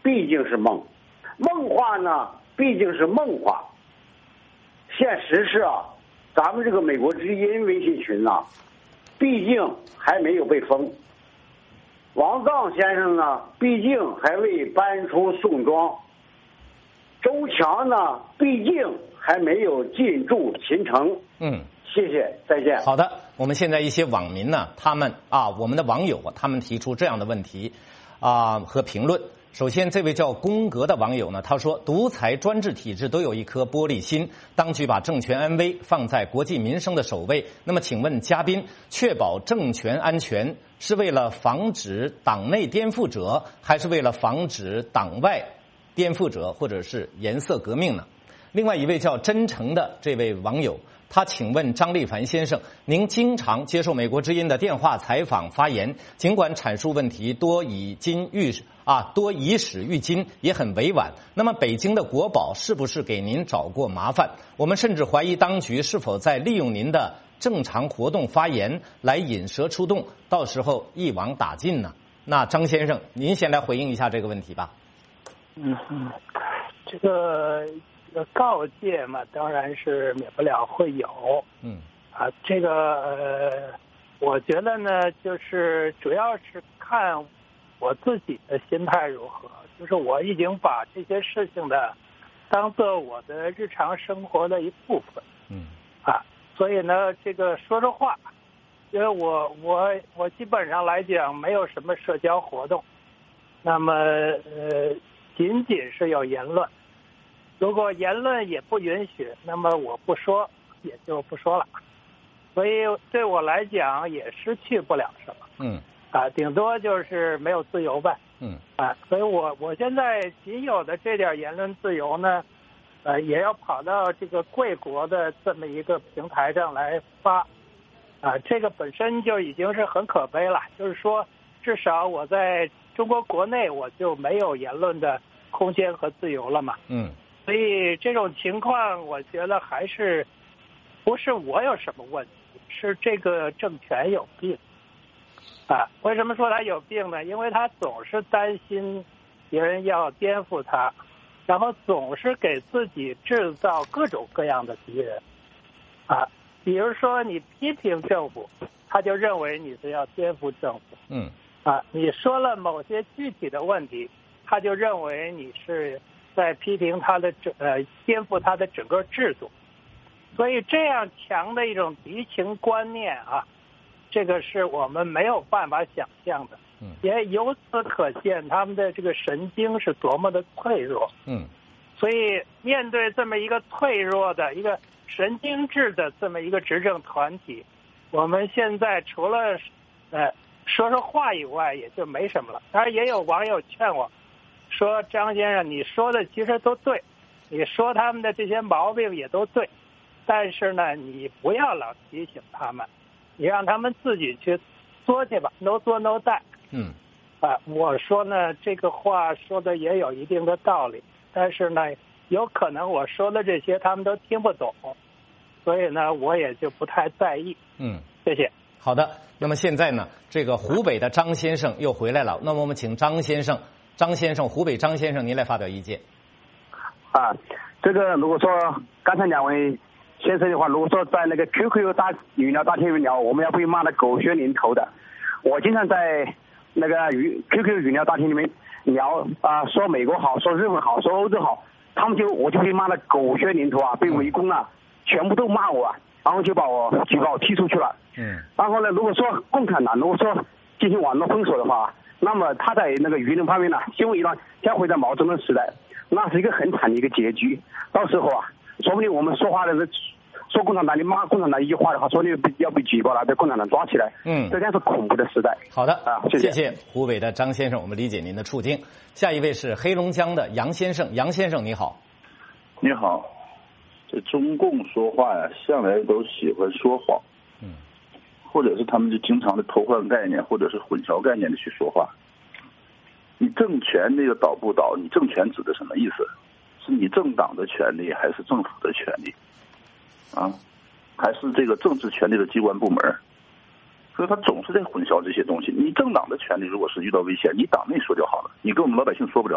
毕竟是梦，梦话呢毕竟是梦话。现实是啊，咱们这个美国之音微信群呐、啊，毕竟还没有被封。王藏先生呢，毕竟还未搬出宋庄。周强呢，毕竟还没有进驻秦城。 嗯， 谢谢，再见。 好的，我们现在一些网民呢，他们啊，我们的网友，他们提出这样的问题啊和评论。首先，这位叫宫格的网友呢，他说：“独裁专制体制都有一颗玻璃心，当局把政权安危放在国计民生的首位。那么，请问嘉宾，确保政权安全是为了防止党内颠覆者，还是为了防止党外颠覆者或者是颜色革命呢？”另外一位叫真诚的这位网友，他请问张立凡先生，您经常接受美国之音的电话采访发言，尽管阐述问题多以今喻啊多以史喻今，也很委婉。那么北京的国保是不是给您找过麻烦？我们甚至怀疑当局是否在利用您的正常活动发言来引蛇出洞，到时候一网打尽呢？那张先生，您先来回应一下这个问题吧。 嗯嗯，这个。这个告诫嘛，当然是免不了会有。 嗯， 啊，这个呃，我觉得呢，就是主要是看我自己的心态如何。就是我已经把这些事情呢，当做我的日常生活的一部分。 嗯， 啊，所以呢，这个说实话，因为我我我基本上来讲没有什么社交活动，那么呃，仅仅是有言论。如果言论也不允许，那么我不说也就不说了。所以对我来讲也失去不了什么。 嗯。 啊，顶多就是没有自由呗。 嗯。 啊，所以我我现在仅有的这点言论自由呢，呃，也要跑到这个贵国的这么一个平台上来发。啊，这个本身就已经是很可悲了。就是说，至少我在中国国内我就没有言论的空间和自由了嘛。 嗯。 所以这种情况，我觉得还是不是我有什么问题，是这个政权有病啊！为什么说他有病呢？因为他总是担心别人要颠覆他，然后总是给自己制造各种各样的敌人啊。比如说你批评政府，他就认为你是要颠覆政府。 嗯。 啊，你说了某些具体的问题，他就认为你是在批评他的整呃颠覆他的整个制度，所以这样强的一种敌情观念啊，这个是我们没有办法想象的。 嗯， 也由此可见他们的这个神经是多么的脆弱。 嗯， 所以面对这么一个脆弱的一个神经质的这么一个执政团体，我们现在除了呃说说话以外，也就没什么了。当然也有网友劝我说，张先生，你说的其实都对，你说他们的这些毛病也都对，但是呢，你不要老提醒他们，你让他们自己去做去吧 ，no 做 no die。 嗯， 啊，我说呢，这个话说的也有一定的道理，但是呢，有可能我说的这些他们都听不懂，所以呢，我也就不太在意。 嗯， 谢谢。 好的，那么现在呢，这个湖北的张先生又回来了，那么我们请张先生。张先生，湖北张先生，您来发表意见。 啊，这个如果说刚才两位先生的话，如果说在那个 Q Q 大语聊大厅里聊，我们要被骂的狗血淋头的。我经常在那个语 Q Q 语聊大厅里面聊啊，说美国好，说日本好，说欧洲好，他们就我就被骂的狗血淋头啊，被围攻了，全部都骂我，然后就把我就把我踢出去了。 嗯。 然后呢，如果说共产党如果说进行网络封锁的话，那么他在那个舆论方面呢，新闻一旦将会在毛泽东时代，那是一个很惨的一个结局。到时候啊，说不定我们说话的人说共产党，你骂共产党一句话的话，说你要被举报了，被共产党抓起来。 嗯， 这将是恐怖的时代。 好的啊，谢谢谢湖北的张先生，我们理解您的处境。下一位是黑龙江的杨先生，杨先生你好。 你好，这中共说话呀，向来都喜欢说谎。 嗯。 或者是他们就经常的偷换概念，或者是混淆概念的去说话。你政权那个倒不倒？你政权指的什么意思？是你政党的权利，还是政府的权利？啊，还是这个政治权利的机关部门？所以他总是在混淆这些东西。你政党的权利如果是遇到危险，你党内说就好了，你跟我们老百姓说不了，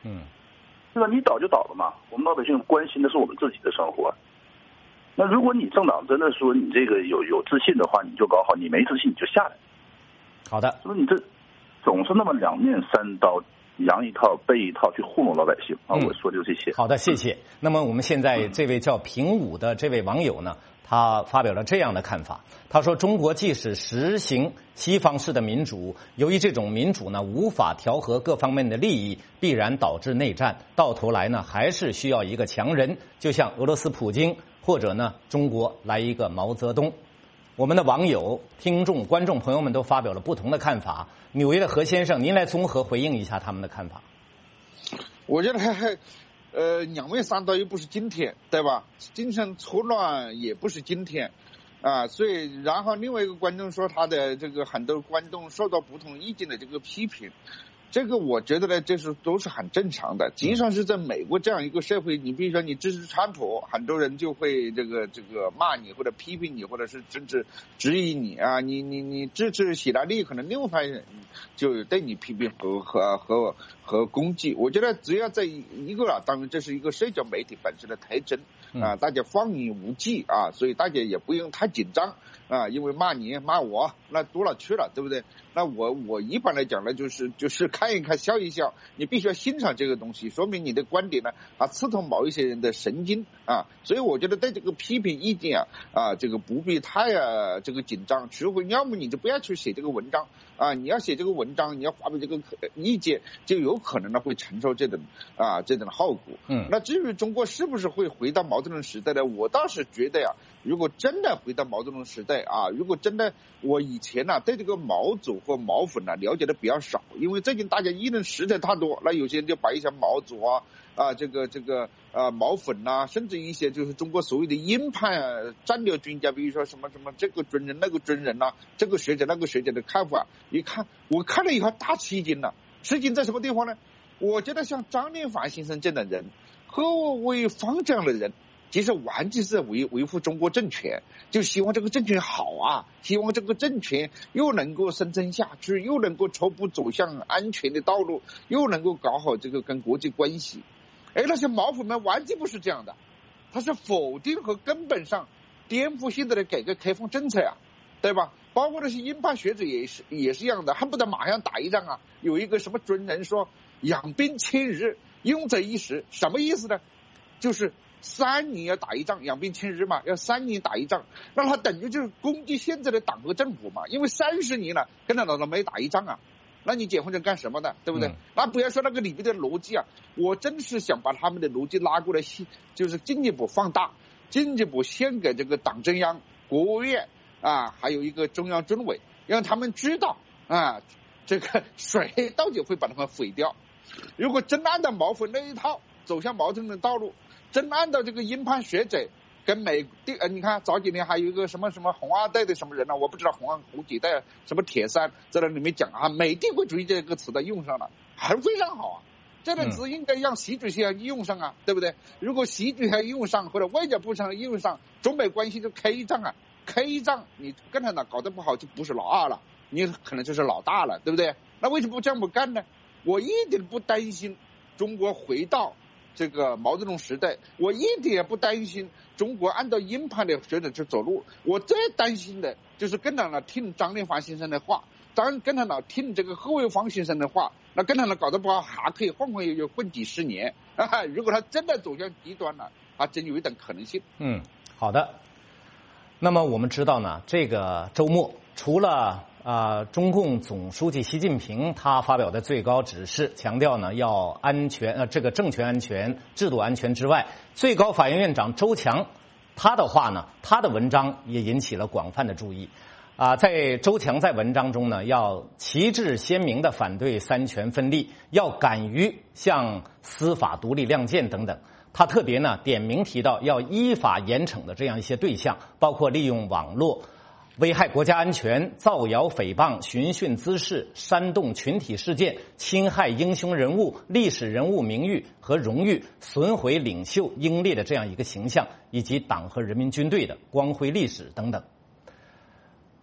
嗯， 对吧？你倒就倒了嘛，我们老百姓关心的是我们自己的生活。那如果你政党真的说你这个有有自信的话，你就搞好；你没自信你就下来。 好的， 所以你这总是那么两面三刀，扬一套背一套去糊弄老百姓啊！ 嗯、 我说的就这些。 好的，谢谢。那么我们现在这位叫平武的这位网友呢，他发表了这样的看法。他说，中国即使实行西方式的民主，由于这种民主呢无法调和各方面的利益，必然导致内战，到头来呢还是需要一个强人，就像俄罗斯普京，或者呢中国来一个毛泽东。我们的网友、听众、观众朋友们都发表了不同的看法。纽约的何先生，您来综合回应一下他们的看法。 我觉得还呃两面三刀又不是今天，对吧？精神错乱也不是今天啊，所以然后另外一个观众说他的这个很多观众受到不同意见的这个批评。这个我觉得呢，这是都是很正常的。即使是在美国这样一个社会，你比如说你支持川普，很多人就会这个这个骂你或者批评你，或者是甚至质疑你啊。你你你支持希拉里，可能另外一派人就对你批评和和和和攻击。我觉得只要在一个了，当然这是一个社交媒体本身的特征啊，大家放眼无忌啊，所以大家也不用太紧张啊，因为骂你骂我那多了去了，对不对？那我我一般来讲呢，就是就是看一看笑一笑，你必须要欣赏这个东西，说明你的观点呢啊刺痛某一些人的神经啊，所以我觉得对这个批评意见啊啊这个不必太啊这个紧张，除非要么你就不要去写这个文章啊，你要写这个文章，你要发表这个意见，就有可能呢会承受这种啊这种后果。 嗯， 那至于中国是不是会回到毛泽东时代呢？我倒是觉得呀，如果真的回到毛泽东时代啊，如果真的我以前呢、啊、对这个毛祖或毛粉呢、啊、了解的比较少，因为最近大家议论实在太多，那有些人就把一些毛祖啊啊这个这个呃毛粉呐、啊，甚至一些就是中国所谓的鹰派啊战略专家，比如说什么什么这个军人那个军人呐、啊，这个学者那个学者的看法，一看我看了以后大吃一惊了。吃惊在什么地方呢？我觉得像张连发先生这样的人，何伟芳这样的人，其实完全是维维护中国政权，就希望这个政权好啊，希望这个政权又能够生存下去，又能够初步走向安全的道路，又能够搞好这个跟国际关系。哎，那些毛粉们完全不是这样的，他是否定和根本上颠覆现在的改革开放政策啊，对吧？包括那些鹰派学者也是也是一样的，恨不得马上打一仗啊。有一个什么军人说养兵千日，用在一时，什么意思呢？就是三年要打一仗，养兵千日嘛，要三年打一仗，那他等于就是攻击现在的党和政府嘛，因为三十年了跟他老早没打一仗啊，那你解放军干什么的，对不对？嗯、那不要说那个里面的逻辑啊，我真是想把他们的逻辑拉过来，就是进一步放大，进一步献给这个党中央、国务院啊，还有一个中央军委，让他们知道啊，这个谁到底会把他们毁掉。如果真按照毛粉那一套走向毛泽东的道路，真按照这个鹰派学者跟美的呃，你看早几年还有一个什么什么红二代的什么人呢、啊？我不知道红二红几代什么铁三在那里面讲啊，美帝国主义这个词的用上了，还非常好啊。这个词应该让习主席用上啊，对不对？如果习主席用上或者外交部上用上，中美关系就开战啊，开战你跟他呢搞得不好就不是老二了，你可能就是老大了，对不对？那为什么不这样不干呢？我一点不担心中国回到这个毛泽东时代，我一点也不担心中国按照鹰派的学者去走路，我最担心的就是跟他呢听张连发先生的话，当跟他呢听这个贺卫方先生的话，那跟他呢搞得不好还可以晃晃悠悠混几十年啊！如果他真的走向极端了，还真有一点可能性。 嗯，好的。那么我们知道呢，这个周末除了呃，中共总书记习近平他发表的最高指示，强调呢要安全呃这个政权安全、制度安全之外，最高法院院长周强他的话呢，他的文章也引起了广泛的注意。啊、呃，在周强在文章中呢，要旗帜鲜明地反对三权分立，要敢于向司法独立亮剑等等。他特别呢点名提到要依法严惩的这样一些对象，包括利用网络危害国家安全、造谣诽谤、寻衅滋事、煽动群体事件、侵害英雄人物、历史人物名誉和荣誉、损毁领袖英烈的这样一个形象，以及党和人民军队的光辉历史等等。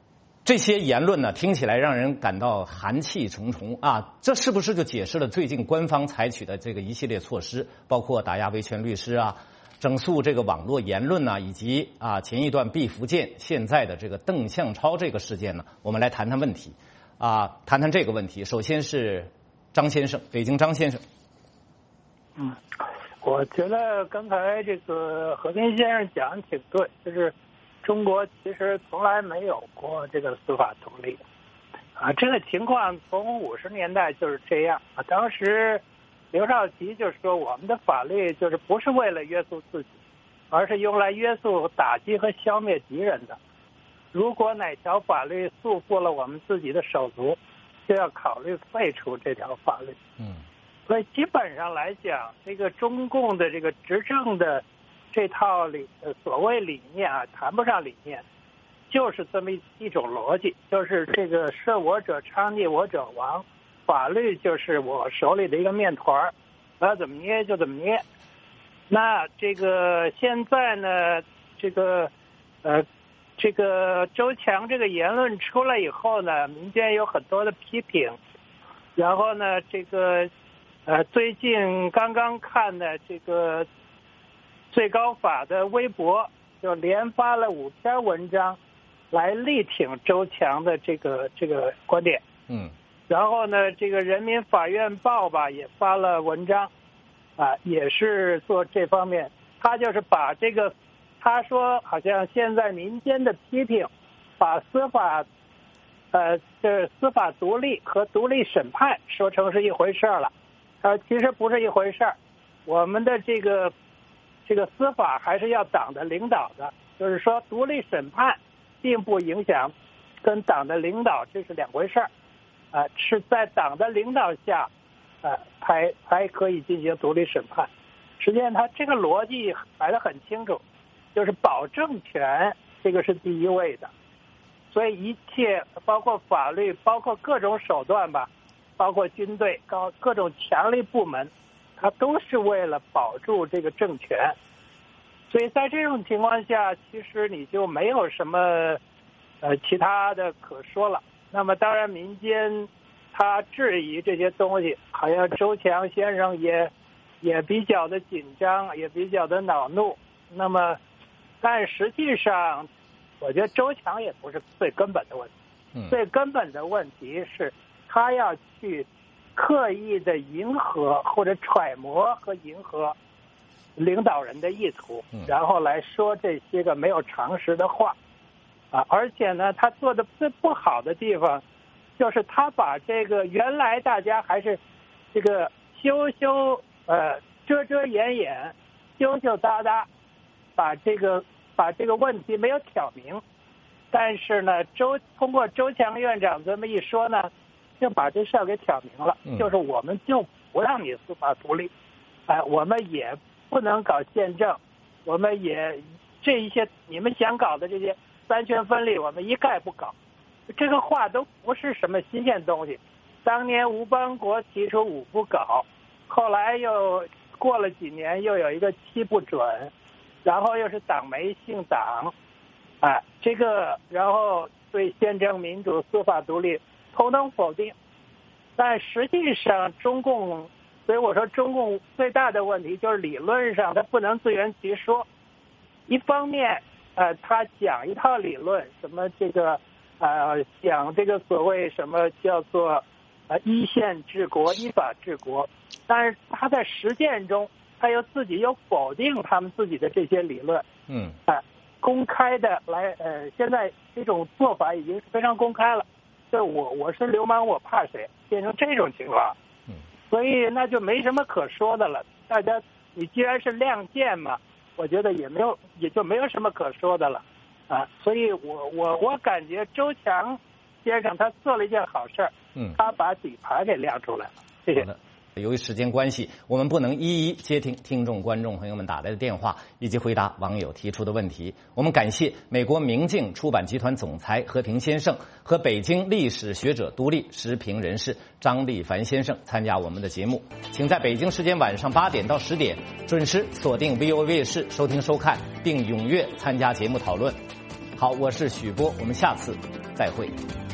这些言论呢，听起来让人感到寒气重重啊！这是不是就解释了最近官方采取的这个一系列措施，包括打压维权律师啊，整肃这个网络言论呢、啊，以及啊前一段毕福剑，现在的这个邓向超这个事件呢？我们来谈谈问题啊，谈谈这个问题。首先是张先生，北京张先生。 嗯，我觉得刚才这个何斌先生讲的挺对，就是中国其实从来没有过这个司法独立啊，这个情况从五十年代就是这样啊。当时刘少奇就说，我们的法律就是不是为了约束自己，而是用来约束打击和消灭敌人的。如果哪条法律束缚了我们自己的手足，就要考虑废除这条法律。 嗯， 所以基本上来讲，这个中共的这个执政的这套理呃所谓理念啊，谈不上理念，就是这么一种逻辑，就是这个设我者昌，逆我者亡，法律就是我手里的一个面团，我要怎么捏就怎么捏。那这个现在呢，这个呃这个周强这个言论出来以后呢，民间有很多的批评，然后呢，这个呃最近刚刚看的这个最高法的微博就连发了五篇文章来力挺周强的这个这个观点。 嗯， 然后呢，这个人民法院报吧也发了文章啊，也是做这方面。他就是把这个他说好像现在民间的批评把司法呃这司法独立和独立审判说成是一回事了。呃其实不是一回事儿，我们的这个这个司法还是要党的领导的，就是说独立审判并不影响跟党的领导，这是两回事儿。呃，是在党的领导下，呃，才才可以进行独立审判。实际上，他这个逻辑摆得很清楚，就是保证权这个是第一位的，所以一切包括法律，包括各种手段吧，包括军队、高各种强力部门，它都是为了保住这个政权。所以在这种情况下，其实你就没有什么呃其他的可说了。那么当然民间他质疑这些东西，好像周强先生也也比较的紧张，也比较的恼怒。那么但实际上我觉得周强也不是最根本的问题。 嗯， 最根本的问题是他要去刻意的迎合或者揣摩和迎合领导人的意图，然后来说这些个没有常识的话啊！而且呢，他做的最不好的地方，就是他把这个原来大家还是这个羞羞呃遮遮掩掩、羞羞答答，把这个把这个问题没有挑明。但是呢，周通过周强院长这么一说呢，就把这事儿给挑明了， 嗯、 就是我们就不让你司法独立，哎、呃，我们也不能搞宪政，我们也这一些你们想搞的这些三权分立，我们一概不搞。这个话都不是什么新鲜东西。当年吴邦国提出五不搞，后来又过了几年，又有一个七不准，然后又是党媒姓党，哎，这个然后对宪政、民主、司法独立头能否定。但实际上，中共，所以我说中共最大的问题就是理论上它不能自圆其说。一方面，呃，他讲一套理论，什么这个，呃，讲这个所谓什么叫做呃依宪治国、依法治国，但是他在实践中，他又自己又否定他们自己的这些理论。 嗯， 啊、呃，公开的来，呃，现在这种做法已经是非常公开了。就我我是流氓，我怕谁？变成这种情况， 嗯， 所以那就没什么可说的了。大家，你既然是亮剑嘛，我觉得也没有，也就没有什么可说的了，啊，所以我我我感觉周强先生他做了一件好事， 嗯， 他把底牌给亮出来了。谢谢。 由于时间关系，我们不能一一接听听众、观众朋友们打来的电话，以及回答网友提出的问题。我们感谢美国明镜出版集团总裁何平先生和北京历史学者、独立时评人士张立凡先生参加我们的节目。请在北京时间晚上八点到十点准时锁定 V O A 卫视收听收看，并踊跃参加节目讨论。 好，我是许波，我们下次再会。